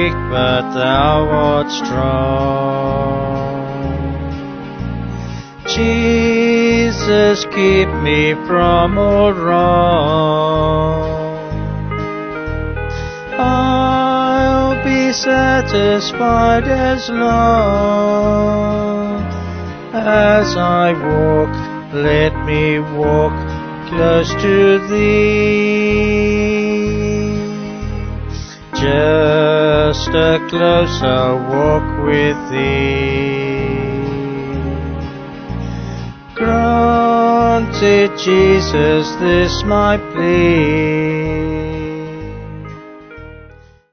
weak, but thou art strong. Jesus, keep me from all wrong. I'll be satisfied as long as I walk. Let me walk close to Thee. Just a closer walk with Thee. Grant it, Jesus, this my plea.